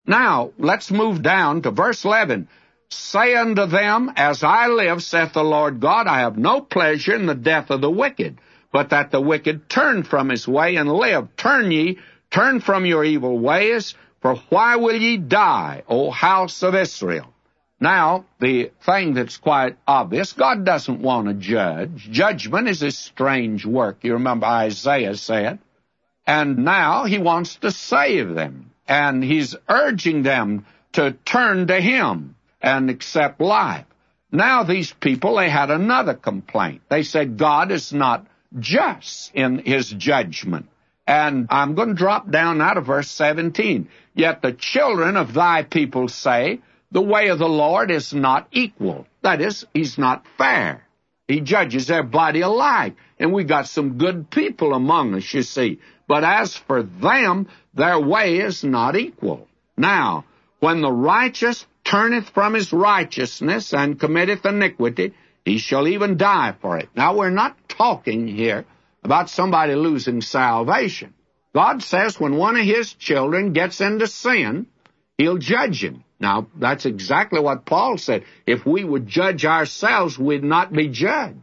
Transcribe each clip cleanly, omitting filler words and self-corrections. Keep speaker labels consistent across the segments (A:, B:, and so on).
A: Now, let's move down to verse 11. Say unto them, As I live, saith the Lord God, I have no pleasure in the death of the wicked, but that the wicked turn from his way and live. Turn ye, turn from your evil ways, for why will ye die, O house of Israel? Now, the thing that's quite obvious, God doesn't want to judge. Judgment is a strange work, you remember Isaiah said. And now he wants to save them, and he's urging them to turn to him and accept life. Now these people, they had another complaint. They said God is not just in his judgment. And I'm going to drop down now to verse 17. Yet the children of thy people say, the way of the Lord is not equal. That is, he's not fair. He judges everybody alike. And we got some good people among us, you see. But as for them, their way is not equal. Now, when the righteous turneth from his righteousness and committeth iniquity, he shall even die for it. Now, we're not talking here about somebody losing salvation. God says when one of his children gets into sin, he'll judge him. Now, that's exactly what Paul said. If we would judge ourselves, we'd not be judged.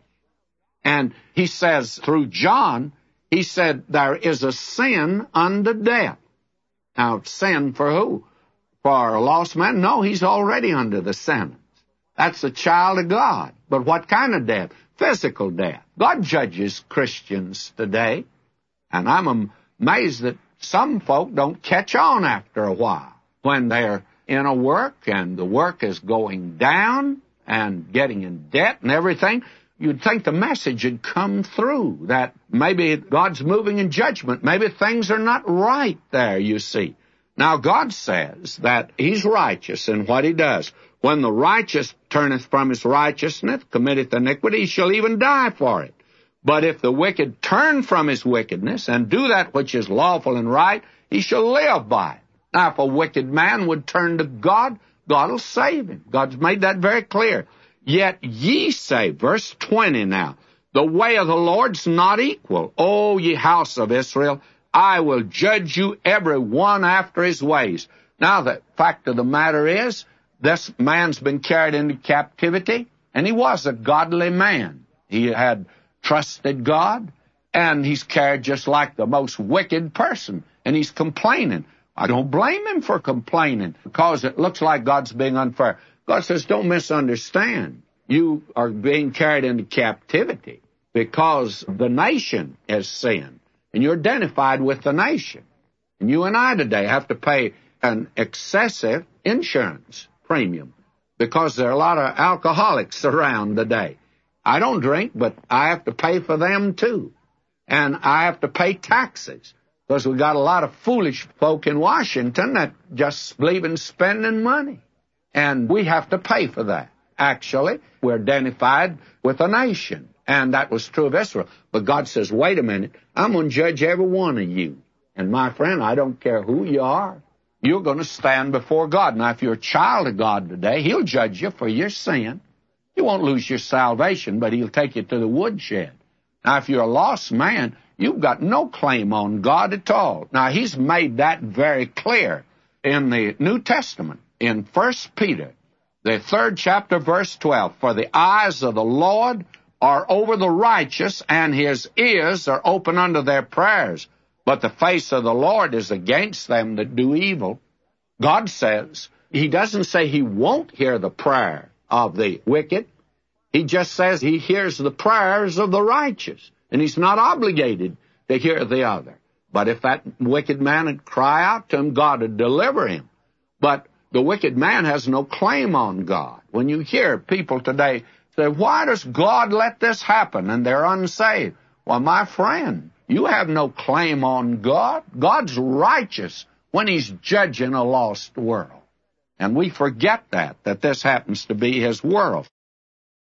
A: And he says through John, he said there is a sin unto death. Now, sin for who? For a lost man? No, he's already under the sentence. That's a child of God. But what kind of death? Physical death. God judges Christians today. And I'm amazed that some folk don't catch on after a while when they're in a work and the work is going down and getting in debt and everything. You'd think the message had come through, that maybe God's moving in judgment. Maybe things are not right there, you see. Now, God says that he's righteous in what he does. When the righteous turneth from his righteousness, committeth iniquity, he shall even die for it. But if the wicked turn from his wickedness and do that which is lawful and right, he shall live by it. Now, if a wicked man would turn to God, God will save him. God's made that very clear. Yet ye say, verse 20 now, the way of the Lord's not equal. O ye house of Israel, I will judge you every one after his ways. Now, the fact of the matter is, this man's been carried into captivity, and he was a godly man. He had trusted God, and he's carried just like the most wicked person, and he's complaining. I don't blame him for complaining, because it looks like God's being unfair. God says, don't misunderstand. You are being carried into captivity because the nation has sinned, and you're identified with the nation. And you and I today have to pay an excessive insurance premium because there are a lot of alcoholics around today. I don't drink, but I have to pay for them too. And I have to pay taxes because we got a lot of foolish folk in Washington that just believe in spending money. And we have to pay for that. Actually, we're identified with a nation, and that was true of Israel. But God says, wait a minute, I'm going to judge every one of you. And my friend, I don't care who you are. You're going to stand before God. Now, if you're a child of God today, he'll judge you for your sin. You won't lose your salvation, but he'll take you to the woodshed. Now, if you're a lost man, you've got no claim on God at all. Now, he's made that very clear in the New Testament. In 1 Peter, the 3rd chapter, verse 12, for the eyes of the Lord are over the righteous, and his ears are open unto their prayers. But the face of the Lord is against them that do evil. God says, he doesn't say he won't hear the prayer of the wicked. He just says he hears the prayers of the righteous, and he's not obligated to hear the other. But if that wicked man would cry out to him, God would deliver him. But the wicked man has no claim on God. When you hear people today say, why does God let this happen? And they're unsaved. Well, my friend, you have no claim on God. God's righteous when he's judging a lost world. And we forget that this happens to be his world.